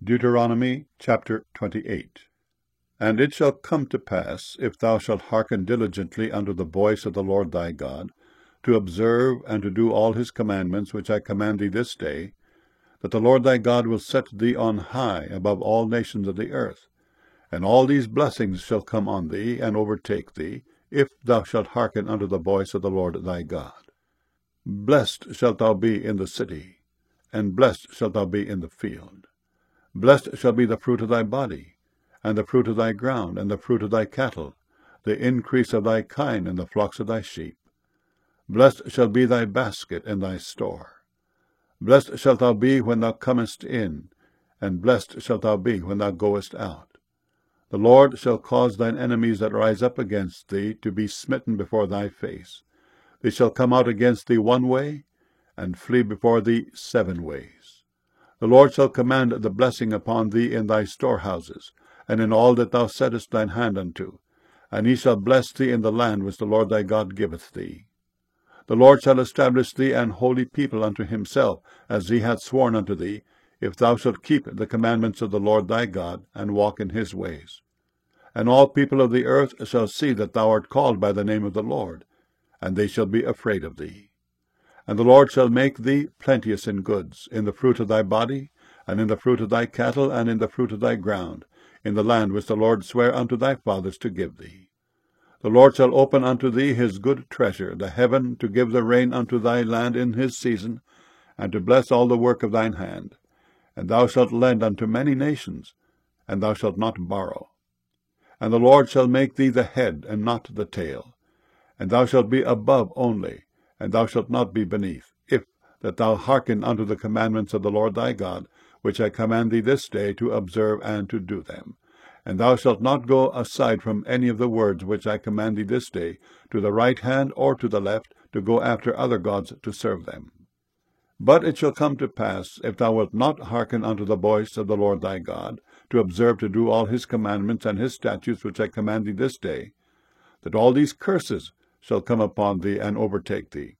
Deuteronomy chapter 28. And it shall come to pass, if thou shalt hearken diligently unto the voice of the Lord thy God, to observe and to do all his commandments which I command thee this day, that the Lord thy God will set thee on high above all nations of the earth. And all these blessings shall come on thee, and overtake thee, if thou shalt hearken unto the voice of the Lord thy God. Blessed shalt thou be in the city, and blessed shalt thou be in the field. Blessed shall be the fruit of thy body, and the fruit of thy ground, and the fruit of thy cattle, the increase of thy kine, and the flocks of thy sheep. Blessed shall be thy basket and thy store. Blessed shalt thou be when thou comest in, and blessed shalt thou be when thou goest out. The Lord shall cause thine enemies that rise up against thee to be smitten before thy face. They shall come out against thee one way, and flee before thee 7 ways. The Lord shall command the blessing upon thee in thy storehouses, and in all that thou settest thine hand unto, and he shall bless thee in the land which the Lord thy God giveth thee. The Lord shall establish thee an holy people unto himself, as he hath sworn unto thee, if thou shalt keep the commandments of the Lord thy God, and walk in his ways. And all people of the earth shall see that thou art called by the name of the Lord, and they shall be afraid of thee. And the Lord shall make thee plenteous in goods, in the fruit of thy body, and in the fruit of thy cattle, and in the fruit of thy ground, in the land which the Lord sware unto thy fathers to give thee. The Lord shall open unto thee his good treasure, the heaven, to give the rain unto thy land in his season, and to bless all the work of thine hand. And thou shalt lend unto many nations, and thou shalt not borrow. And the Lord shall make thee the head, and not the tail. And thou shalt be above only, and thou shalt not be beneath, if that thou hearken unto the commandments of the Lord thy God, which I command thee this day to observe and to do them. And thou shalt not go aside from any of the words which I command thee this day, to the right hand or to the left, to go after other gods to serve them. But it shall come to pass, if thou wilt not hearken unto the voice of the Lord thy God, to observe to do all his commandments and his statutes which I command thee this day, that all these curses shall come upon thee and overtake thee.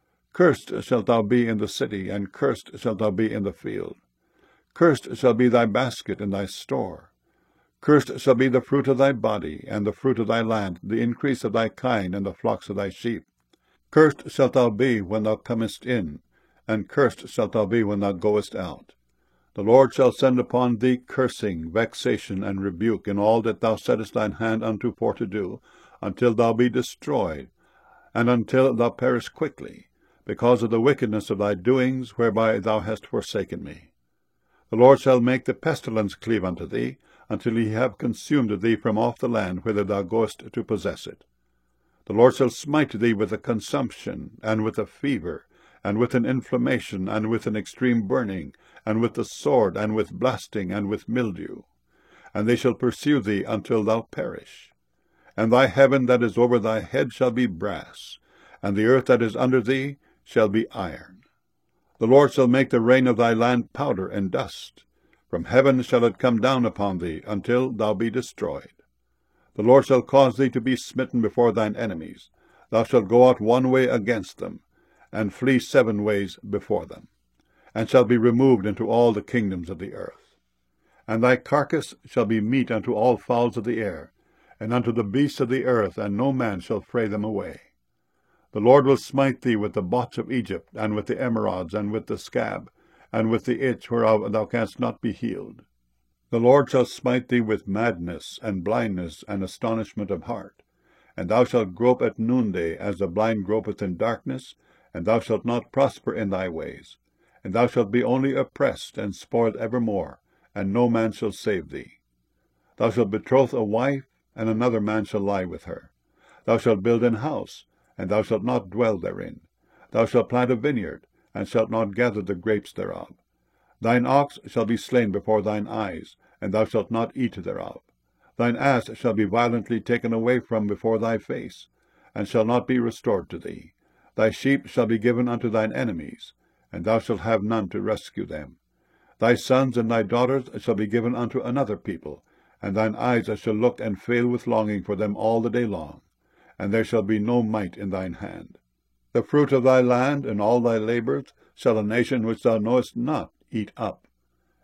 Cursed shalt thou be in the city, and cursed shalt thou be in the field. Cursed shall be thy basket and thy store. Cursed shall be the fruit of thy body, and the fruit of thy land, the increase of thy kine, and the flocks of thy sheep. Cursed shalt thou be when thou comest in, and cursed shalt thou be when thou goest out. The Lord shall send upon thee cursing, vexation, and rebuke in all that thou settest thine hand unto for to do, until thou be destroyed, and until thou perish quickly, because of the wickedness of thy doings, whereby thou hast forsaken me. The Lord shall make the pestilence cleave unto thee, until he have consumed thee from off the land whither thou goest to possess it. The Lord shall smite thee with a consumption, and with a fever, and with an inflammation, and with an extreme burning, and with the sword, and with blasting, and with mildew. And they shall pursue thee until thou perish. And thy heaven that is over thy head shall be brass, and the earth that is under thee shall be iron. The Lord shall make the rain of thy land powder and dust. From heaven shall it come down upon thee, until thou be destroyed. The Lord shall cause thee to be smitten before thine enemies. Thou shalt go out one way against them, and flee 7 ways before them, and shall be removed into all the kingdoms of the earth. And thy carcass shall be meat unto all fowls of the air, and unto the beasts of the earth, and no man shall fray them away. The Lord will smite thee with the botch of Egypt, and with the emerods, and with the scab, and with the itch whereof thou canst not be healed. The Lord shall smite thee with madness, and blindness, and astonishment of heart. And thou shalt grope at noonday, as the blind gropeth in darkness, and thou shalt not prosper in thy ways. And thou shalt be only oppressed, and spoiled evermore, and no man shall save thee. Thou shalt betroth a wife, and another man shall lie with her. Thou shalt build an house, and thou shalt not dwell therein. Thou shalt plant a vineyard, and shalt not gather the grapes thereof. Thine ox shall be slain before thine eyes, and thou shalt not eat thereof. Thine ass shall be violently taken away from before thy face, and shall not be restored to thee. Thy sheep shall be given unto thine enemies, and thou shalt have none to rescue them. Thy sons and thy daughters shall be given unto another people, and thine eyes shall look and fail with longing for them all the day long, and there shall be no might in thine hand. The fruit of thy land and all thy labours shall a nation which thou knowest not eat up.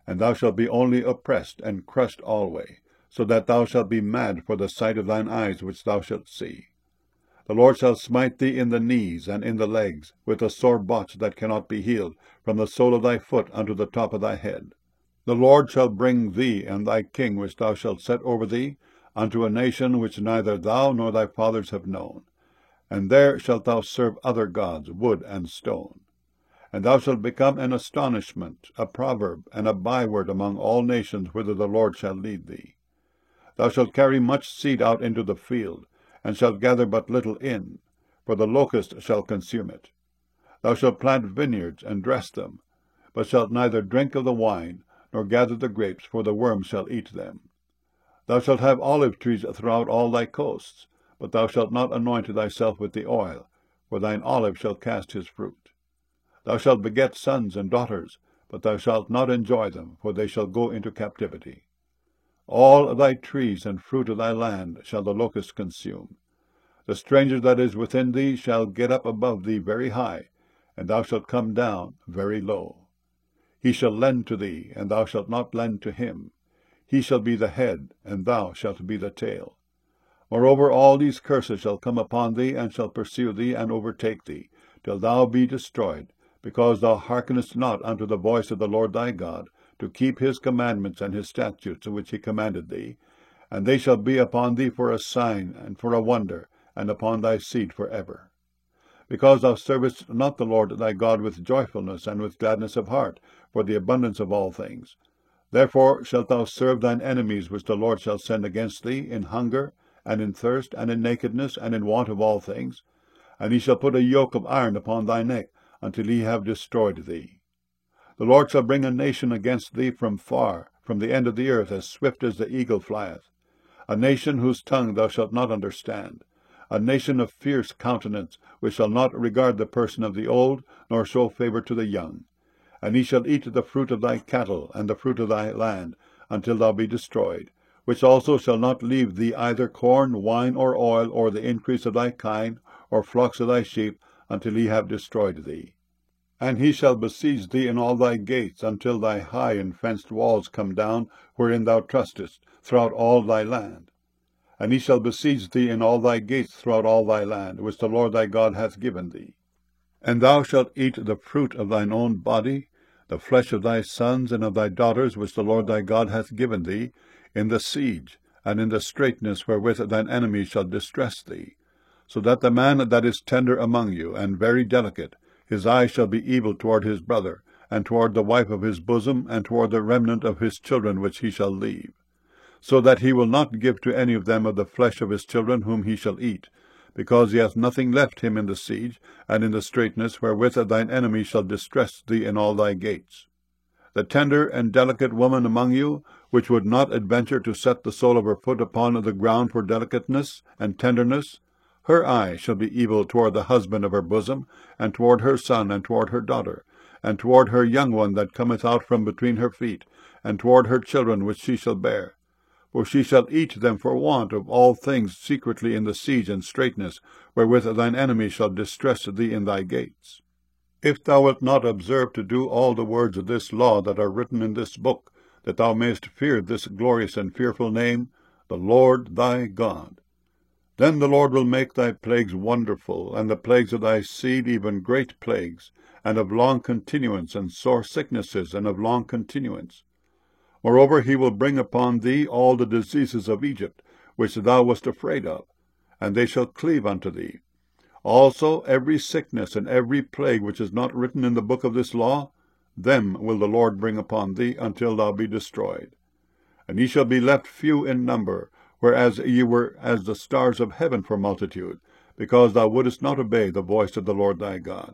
and thou shalt be only oppressed and crushed alway, so that thou shalt be mad for the sight of thine eyes which thou shalt see. The Lord shall smite thee in the knees and in the legs, with a sore botch that cannot be healed, from the sole of thy foot unto the top of thy head. The Lord shall bring thee and thy king which thou shalt set over thee unto a nation which neither thou nor thy fathers have known. And there shalt thou serve other gods, wood and stone. And thou shalt become an astonishment, a proverb, and a byword among all nations whither the Lord shall lead thee. Thou shalt carry much seed out into the field, and shalt gather but little in, for the locust shall consume it. Thou shalt plant vineyards and dress them, but shalt neither drink of the wine, nor gather the grapes, for the worm shall eat them. Thou shalt have olive trees throughout all thy coasts, but thou shalt not anoint thyself with the oil, for thine olive shall cast his fruit. Thou shalt beget sons and daughters, but thou shalt not enjoy them, for they shall go into captivity. All thy trees and fruit of thy land shall the locust consume. The stranger that is within thee shall get up above thee very high, and thou shalt come down very low. He shall lend to thee, and thou shalt not lend to him. He shall be the head, and thou shalt be the tail. Moreover, all these curses shall come upon thee, and shall pursue thee, and overtake thee, till thou be destroyed, because thou hearkenest not unto the voice of the Lord thy God, to keep his commandments and his statutes which he commanded thee. And they shall be upon thee for a sign, and for a wonder, and upon thy seed for ever. Because thou servest not the Lord thy God with joyfulness and with gladness of heart, for the abundance of all things. Therefore shalt thou serve thine enemies which the Lord shall send against thee, in hunger, and in thirst, and in nakedness, and in want of all things. And he shall put a yoke of iron upon thy neck, until he have destroyed thee. The Lord shall bring a nation against thee from far, from the end of the earth, as swift as the eagle flieth. A nation whose tongue thou shalt not understand. A nation of fierce countenance, which shall not regard the person of the old, nor show favour to the young. And he shall eat the fruit of thy cattle, and the fruit of thy land, until thou be destroyed, which also shall not leave thee either corn, wine, or oil, or the increase of thy kine, or flocks of thy sheep, until he have destroyed thee. And he shall besiege thee in all thy gates, until thy high and fenced walls come down, wherein thou trustest, throughout all thy land. And he shall besiege thee in all thy gates throughout all thy land, which the Lord thy God hath given thee. And thou shalt eat the fruit of thine own body, the flesh of thy sons and of thy daughters, which the Lord thy God hath given thee, in the siege, and in the straitness wherewith thine enemies shall distress thee. So that the man that is tender among you, and very delicate, his eye shall be evil toward his brother, and toward the wife of his bosom, and toward the remnant of his children which he shall leave. So that he will not give to any of them of the flesh of his children whom he shall eat, because he hath nothing left him in the siege, and in the straitness wherewith thine enemy shall distress thee in all thy gates. The tender and delicate woman among you, which would not adventure to set the sole of her foot upon the ground for delicateness and tenderness, her eye shall be evil toward the husband of her bosom, and toward her son, and toward her daughter, and toward her young one that cometh out from between her feet, and toward her children which she shall bear. For she shall eat them for want of all things secretly in the siege and straitness, wherewith thine enemy shall distress thee in thy gates. If thou wilt not observe to do all the words of this law that are written in this book, that thou mayest fear this glorious and fearful name, the Lord thy God, then the Lord will make thy plagues wonderful, and the plagues of thy seed even great plagues, and of long continuance, and sore sicknesses, and of long continuance. Moreover, he will bring upon thee all the diseases of Egypt, which thou wast afraid of, and they shall cleave unto thee. Also every sickness and every plague which is not written in the book of this law, them will the Lord bring upon thee, until thou be destroyed. And ye shall be left few in number, whereas ye were as the stars of heaven for multitude, because thou wouldest not obey the voice of the Lord thy God.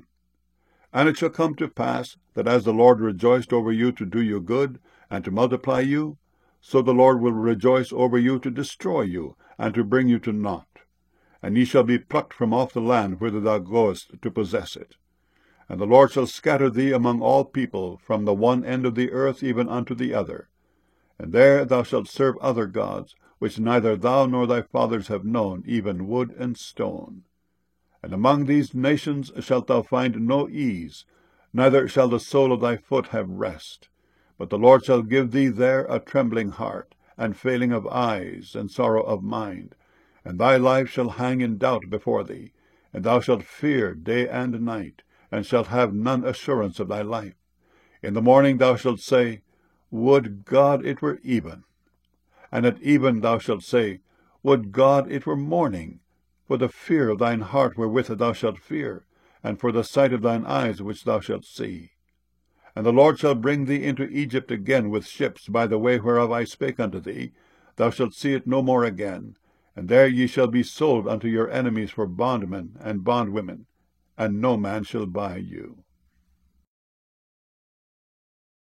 And it shall come to pass, that as the Lord rejoiced over you to do you good, and to multiply you, so the Lord will rejoice over you to destroy you, and to bring you to naught. And ye shall be plucked from off the land whither thou goest to possess it. And the Lord shall scatter thee among all people, from the one end of the earth even unto the other. And there thou shalt serve other gods, which neither thou nor thy fathers have known, even wood and stone. And among these nations shalt thou find no ease, neither shall the sole of thy foot have rest. But the Lord shall give thee there a trembling heart, and failing of eyes, and sorrow of mind. And thy life shall hang in doubt before thee, and thou shalt fear day and night, and shalt have none assurance of thy life. In the morning thou shalt say, Would God it were even. And at even thou shalt say, Would God it were morning, for the fear of thine heart wherewith thou shalt fear, and for the sight of thine eyes which thou shalt see. And the Lord shall bring thee into Egypt again with ships by the way whereof I spake unto thee. Thou shalt see it no more again. And there ye shall be sold unto your enemies for bondmen and bondwomen, and no man shall buy you.